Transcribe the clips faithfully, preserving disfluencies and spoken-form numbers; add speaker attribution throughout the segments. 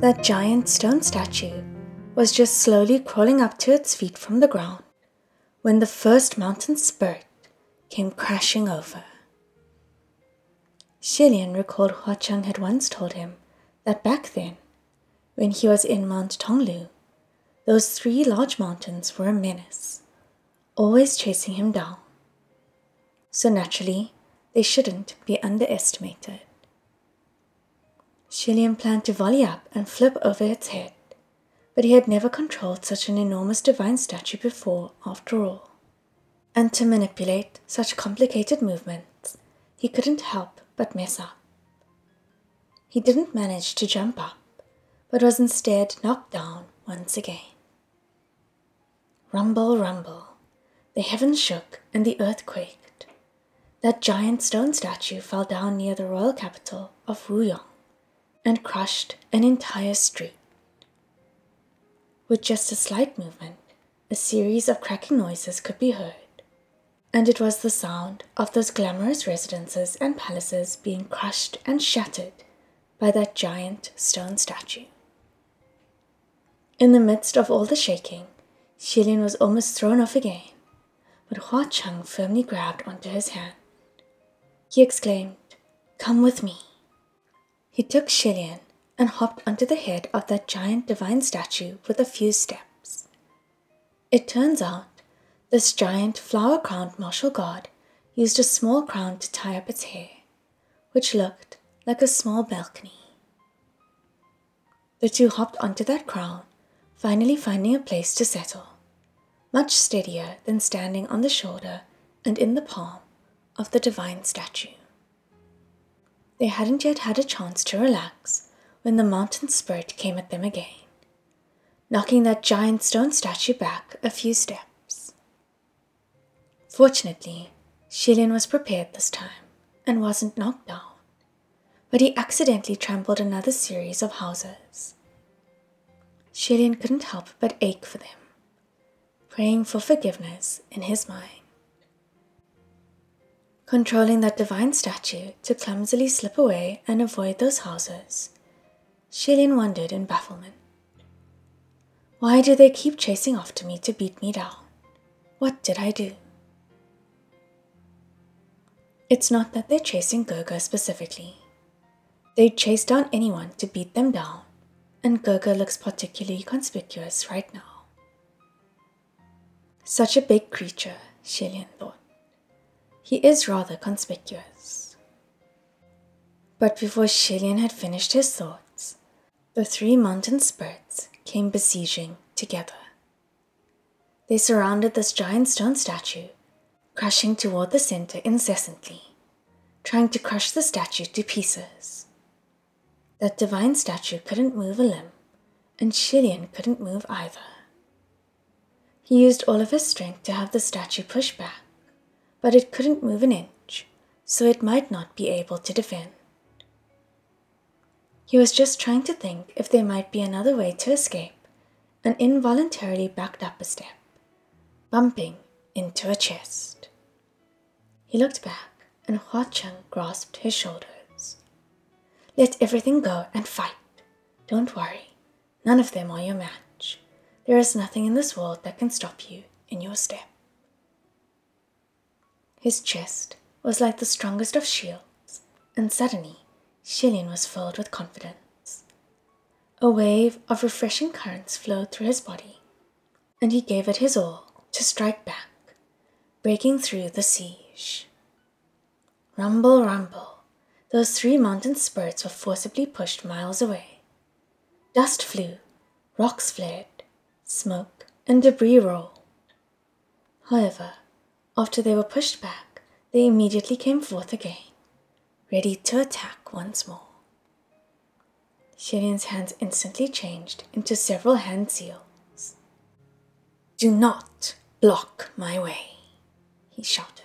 Speaker 1: That giant stone statue was just slowly crawling up to its feet from the ground when the first mountain spirit came crashing over. Shilian recalled Hua Cheng had once told him that back then, when he was in Mount Tonglu, those three large mountains were a menace, always chasing him down. So naturally, they shouldn't be underestimated. Shilian planned to volley up and flip over its head, but he had never controlled such an enormous divine statue before, after all. And to manipulate such complicated movements, he couldn't help but mess up. He didn't manage to jump up, but was instead knocked down once again. Rumble, rumble. The heavens shook and the earth quaked. That giant stone statue fell down near the royal capital of Wuyong and crushed an entire street. With just a slight movement, a series of cracking noises could be heard, and it was the sound of those glamorous residences and palaces being crushed and shattered by that giant stone statue. In the midst of all the shaking, Shilian was almost thrown off again, but Hua Cheng firmly grabbed onto his hand. He exclaimed, "Come with me." He took Shilian and hopped onto the head of that giant divine statue with a few steps. It turns out this giant flower-crowned martial god used a small crown to tie up its hair, which looked like a small balcony. The two hopped onto that crown, finally finding a place to settle, much steadier than standing on the shoulder and in the palm of the divine statue. They hadn't yet had a chance to relax when the mountain spirit came at them again, knocking that giant stone statue back a few steps. Fortunately, Shilian was prepared this time and wasn't knocked down, but he accidentally trampled another series of houses. Shilian couldn't help but ache for them, praying for forgiveness in his mind. Controlling that divine statue to clumsily slip away and avoid those houses, Shilian wondered in bafflement. Why do they keep chasing after me to beat me down? What did I do? It's not that they're chasing Gurga specifically. They'd chase down anyone to beat them down, and Gurga looks particularly conspicuous right now. Such a big creature, Shilian thought. He is rather conspicuous. But before Shilian had finished his thoughts, the three mountain spirits came besieging together. They surrounded this giant stone statue, crashing toward the center incessantly, trying to crush the statue to pieces. That divine statue couldn't move a limb, and Shilian couldn't move either. He used all of his strength to have the statue push back, but it couldn't move an inch, so it might not be able to defend. He was just trying to think if there might be another way to escape, and involuntarily backed up a step, bumping into a chest. He looked back, and Hua Cheng grasped his shoulders. "Let everything go and fight. Don't worry. None of them are your match. There is nothing in this world that can stop you in your step." His chest was like the strongest of shields, and suddenly Shilian was filled with confidence. A wave of refreshing currents flowed through his body, and he gave it his all to strike back, breaking through the siege. Rumble, rumble, those three mountain spirits were forcibly pushed miles away. Dust flew, rocks flared, smoke and debris rolled. However, after they were pushed back, they immediately came forth again, ready to attack once more. Shilian's hands instantly changed into several hand seals. "Do not block my way," he shouted.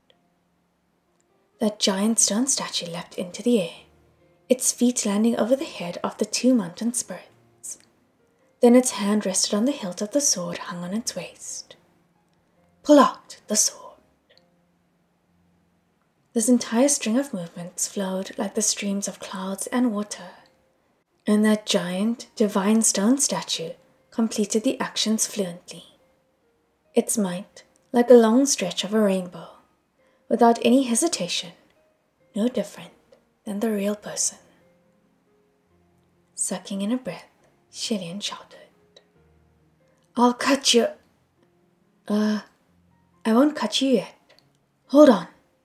Speaker 1: That giant stone statue leapt into the air, its feet landing over the head of the two mountain spirits. Then its hand rested on the hilt of the sword hung on its waist. "Pull out the sword." This entire string of movements flowed like the streams of clouds and water, and that giant, divine stone statue completed the actions fluently. Its might like a long stretch of a rainbow, without any hesitation, no different than the real person. Sucking in a breath, Shillian shouted, "I'll cut you." Uh, I won't cut you yet. Hold on.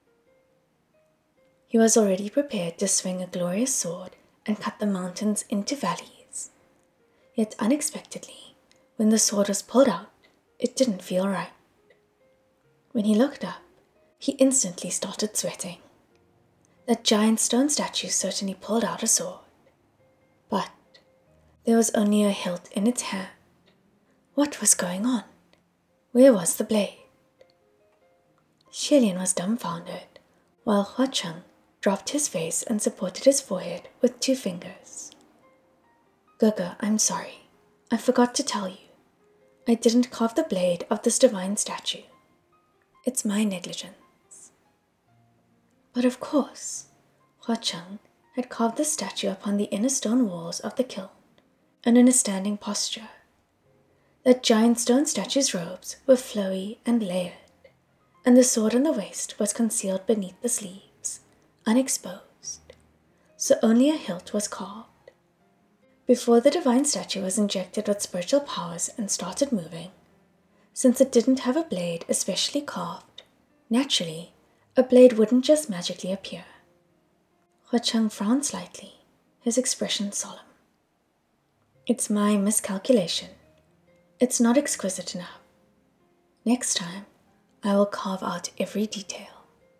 Speaker 1: He was already prepared to swing a glorious sword and cut the mountains into valleys. Yet unexpectedly, when the sword was pulled out, it didn't feel right. When he looked up, he instantly started sweating. That giant stone statue certainly pulled out a sword. But there was only a hilt in its hand. What was going on? Where was the blade? Shillian was dumbfounded, while Hua Cheng dropped his face and supported his forehead with two fingers. "Gege, I'm sorry. I forgot to tell you. I didn't carve the blade of this divine statue. It's my negligence." But of course, Hua Cheng had carved the statue upon the inner stone walls of the kiln, and in a standing posture. That giant stone statue's robes were flowy and layered, and the sword in the waist was concealed beneath the sleeves, unexposed, so only a hilt was carved. Before the divine statue was injected with spiritual powers and started moving, since it didn't have a blade especially carved, naturally, a blade wouldn't just magically appear. Hua Cheng frowned slightly, his expression solemn. "It's my miscalculation. It's not exquisite enough. Next time, I will carve out every detail."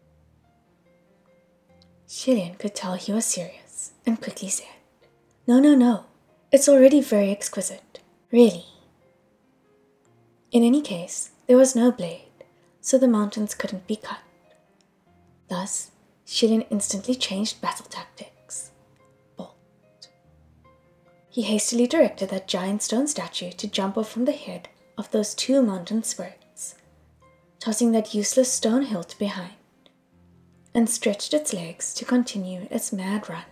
Speaker 1: Shillian could tell he was serious and quickly said, "No, no, no. It's already very exquisite. Really." In any case, there was no blade, so the mountains couldn't be cut. Thus, Shillian instantly changed battle tactics. Bolt. He hastily directed that giant stone statue to jump off from the head of those two mountain spirits, tossing that useless stone hilt behind, and stretched its legs to continue its mad run.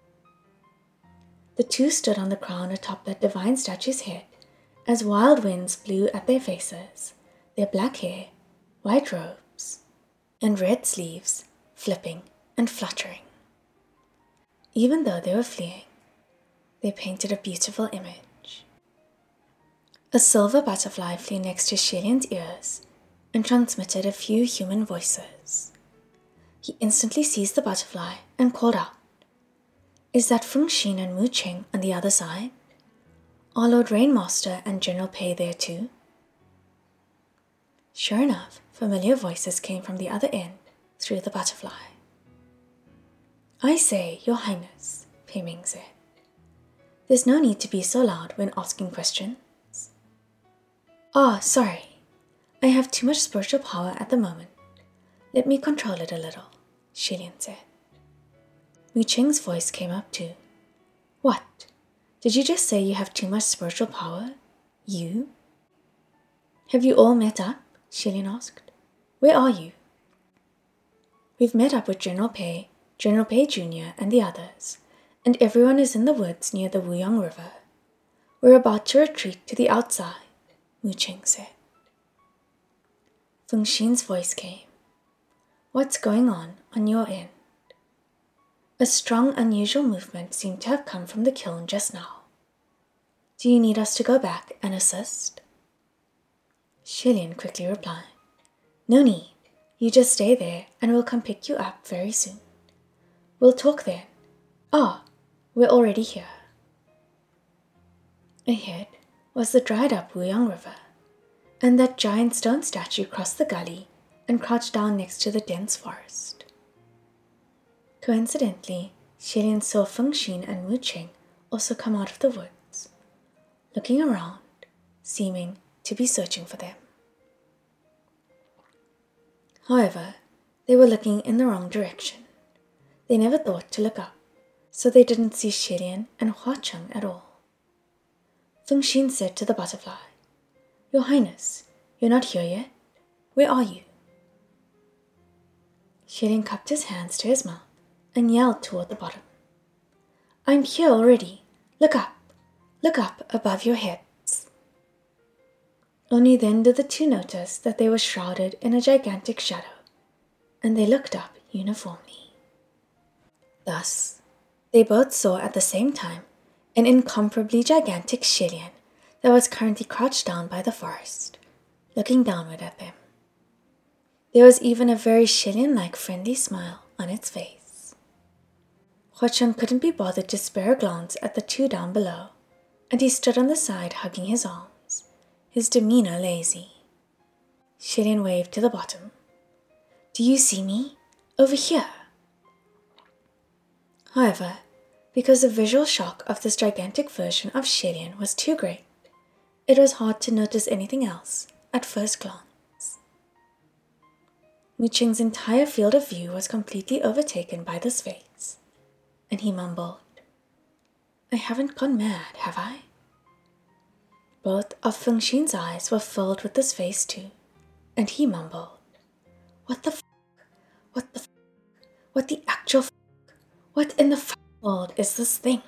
Speaker 1: The two stood on the crown atop that divine statue's head as wild winds blew at their faces, their black hair, white robes, and red sleeves flipping and fluttering. Even though they were fleeing, they painted a beautiful image. A silver butterfly flew next to Shillian's ears and transmitted a few human voices. He instantly seized the butterfly and called out, "Is that Feng Xin and Mu Qing on the other side? Are Lord Rainmaster and General Pei there too?" Sure enough, familiar voices came from the other end through the butterfly. "I say, Your Highness," Pei Ming said. "There's no need to be so loud when asking questions." "Ah, sorry. I have too much spiritual power at the moment. Let me control it a little," Shillian said. Mu Qing's voice came up too. "What? Did you just say you have too much spiritual power? You?" "Have you all met up?" Shillian asked. "Where are you?" "We've met up with General Pei, General Pei Junior and the others, and everyone is in the woods near the Wuyang River. We're about to retreat to the outside," Mu Qing said. Feng Xin's voice came. "What's going on on your end?" A strong, unusual movement seemed to have come from the kiln just now. "Do you need us to go back and assist?" Shillian quickly replied, "No need. You just stay there and we'll come pick you up very soon. We'll talk then. Ah, we're already here." Ahead was the dried up Wuyang River, and that giant stone statue crossed the gully and crouched down next to the dense forest. Coincidentally, Shillian saw Feng Xin and Mu Qing also come out of the woods, looking around, seeming to be searching for them. However, they were looking in the wrong direction. They never thought to look up, so they didn't see Shillian and Hua Cheng at all. Feng Xin said to the butterfly, "Your Highness, you're not here yet? Where are you?" Shillian cupped his hands to his mouth and yelled toward the bottom, "I'm here already. Look up! Look up above your heads!" Only then did the two notice that they were shrouded in a gigantic shadow, and they looked up uniformly. Thus, they both saw at the same time an incomparably gigantic Shillian that was currently crouched down by the forest, looking downward at them. There was even a very Shillian-like friendly smile on its face. Hua-Cheng couldn't be bothered to spare a glance at the two down below, and he stood on the side hugging his arms, his demeanor lazy. Shillian waved to the bottom. "Do you see me? Over here." However, because the visual shock of this gigantic version of Shillian was too great, it was hard to notice anything else at first glance. Mu-Ching's entire field of view was completely overtaken by this face, and he mumbled, "I haven't gone mad, have I?" Both of Feng-Xin's eyes were filled with this face too, and he mumbled, "What the f***? What the f***? What the actual f***? What in the f*** world is this thing?"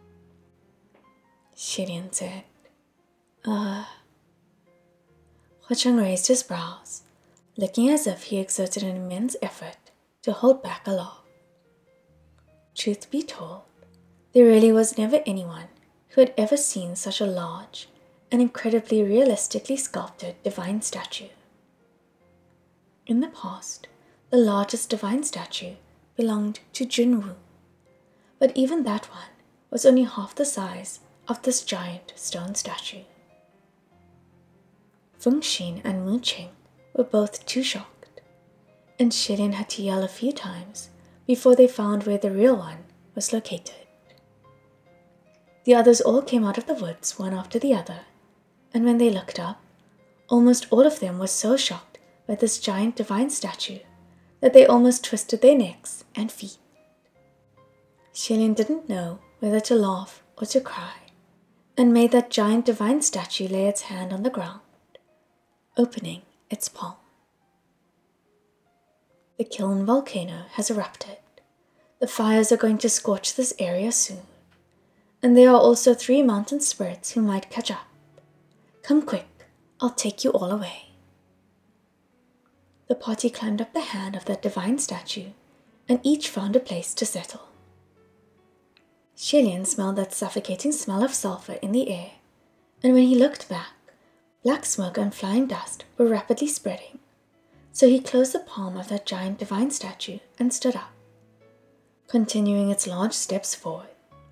Speaker 1: Shillian said, Uh... Hua-Cheng raised his brows, looking as if he exerted an immense effort to hold back a laugh. Truth be told, there really was never anyone who had ever seen such a large and incredibly realistically sculpted divine statue. In the past, the largest divine statue belonged to Junwu, but even that one was only half the size of this giant stone statue. Feng-Xin and Mu-Ching were both too shocked, and Shillian had to yell a few times before they found where the real one was located. The others all came out of the woods one after the other, and when they looked up, almost all of them were so shocked by this giant divine statue that they almost twisted their necks and feet. Shillian didn't know whether to laugh or to cry, and made that giant divine statue lay its hand on the ground, opening its palm. The Kiln volcano has erupted. The fires are going to scorch this area soon, and there are also three mountain spirits who might catch up. Come quick, I'll take you all away. The party climbed up the hand of that divine statue, and each found a place to settle. Shillian smelled that suffocating smell of sulfur in the air, and when he looked back, black smoke and flying dust were rapidly spreading, so he closed the palm of that giant divine statue and stood up, continuing its large steps forward.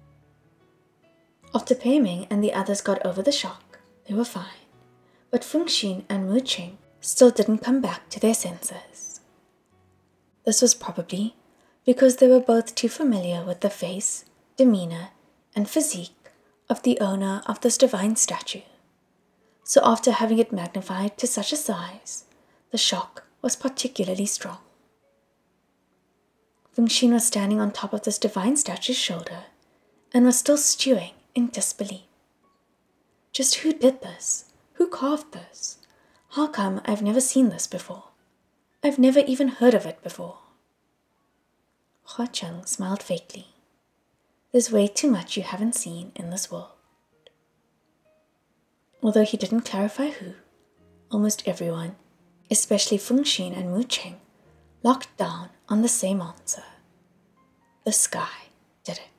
Speaker 1: After Pei Ming and the others got over the shock, they were fine, but Feng-Xin and Mu-Ching still didn't come back to their senses. This was probably because they were both too familiar with the face, demeanor, and physique of the owner of this divine statue. So after having it magnified to such a size, the shock was particularly strong. Feng-Xin was standing on top of this divine statue's shoulder and was still stewing in disbelief. Just who did this? Who carved this? How come I've never seen this before? I've never even heard of it before. Hua-Cheng smiled fakely. There's way too much you haven't seen in this world. Although he didn't clarify who, almost everyone, especially Feng-Xin and Mu-Ching, locked down on the same answer. The sky did it.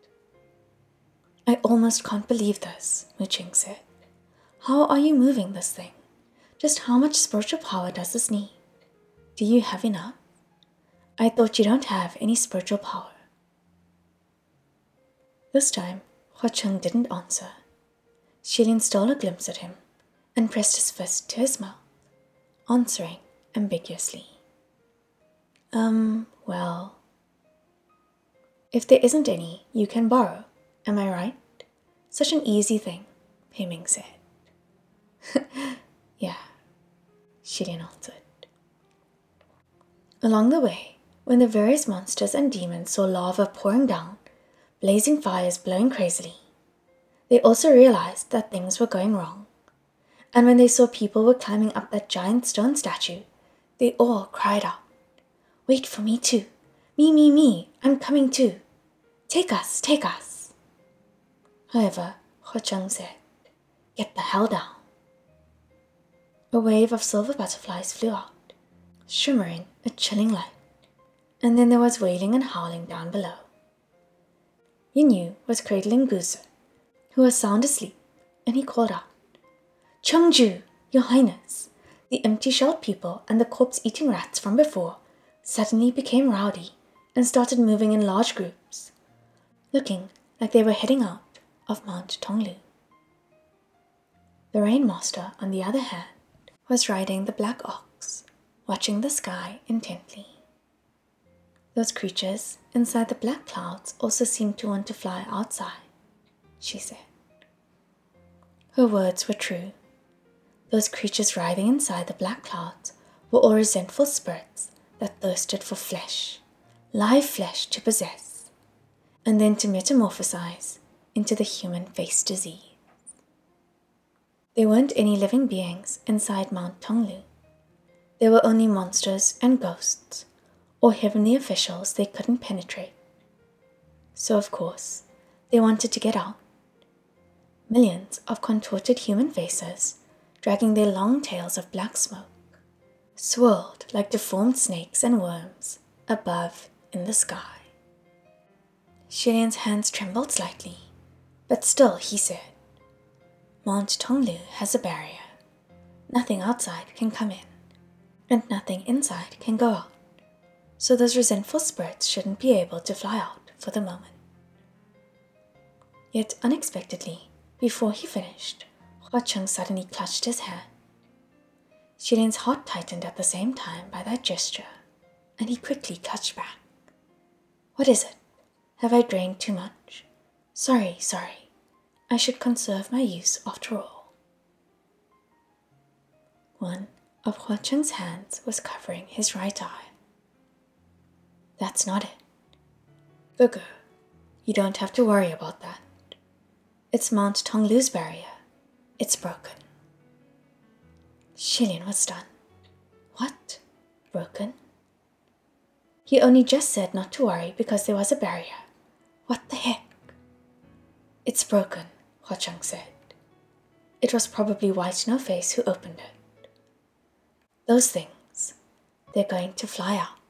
Speaker 1: I almost can't believe this, Mu-Ching said. How are you moving this thing? Just how much spiritual power does this need? Do you have enough? I thought you don't have any spiritual power. This time, Hua-Cheng didn't answer. Shillian stole a glimpse at him and pressed his fist to his mouth, answering ambiguously. Um, well... If there isn't any, you can borrow, am I right? Such an easy thing, Pei Ming said. Yeah, Shillian answered. Along the way, when the various monsters and demons saw lava pouring down, blazing fires blowing crazily, they also realized that things were going wrong. And when they saw people were climbing up that giant stone statue, they all cried out, Wait for me too. Me, me, me, I'm coming too. Take us, take us. However, Ho Chang said, "Get the hell down." A wave of silver butterflies flew out, shimmering a chilling light, and then there was wailing and howling down below. Yin Yu was cradling Guzi, who was sound asleep, and he called out, "Chengju, your highness, the empty-shelled people and the corpse-eating rats from before suddenly became rowdy and started moving in large groups, looking like they were heading out of Mount Tonglu." The Rainmaster, on the other hand, was riding the black ox, watching the sky intently. "Those creatures inside the black clouds also seem to want to fly outside," she said. Her words were true. Those creatures writhing inside the black clouds were all resentful spirits that thirsted for flesh, live flesh to possess, and then to metamorphosize into the human face disease. There weren't any living beings inside Mount Tonglu. There were only monsters and ghosts, or heavenly officials they couldn't penetrate. So of course, they wanted to get out. Millions of contorted human faces, dragging their long tails of black smoke, swirled like deformed snakes and worms above in the sky. Shilian's hands trembled slightly, but still he said, "Mount Tonglu has a barrier. Nothing outside can come in, and nothing inside can go out, so those resentful spirits shouldn't be able to fly out for the moment." Yet unexpectedly, before he finished, Hua Cheng suddenly clutched his hand. Shilian's heart tightened at the same time by that gesture, and he quickly clutched back. "What is it? Have I drained too much? Sorry, sorry. I should conserve my use after all." One of Hua Cheng's hands was covering his right eye. "That's not it. Gugu, you don't have to worry about that. It's Mount Tonglu's barrier. It's broken." Shilian was stunned. "What? Broken?" He only just said not to worry because there was a barrier. What the heck? "It's broken," Hua Cheng said. "It was probably White No Face who opened it. Those things, they're going to fly out."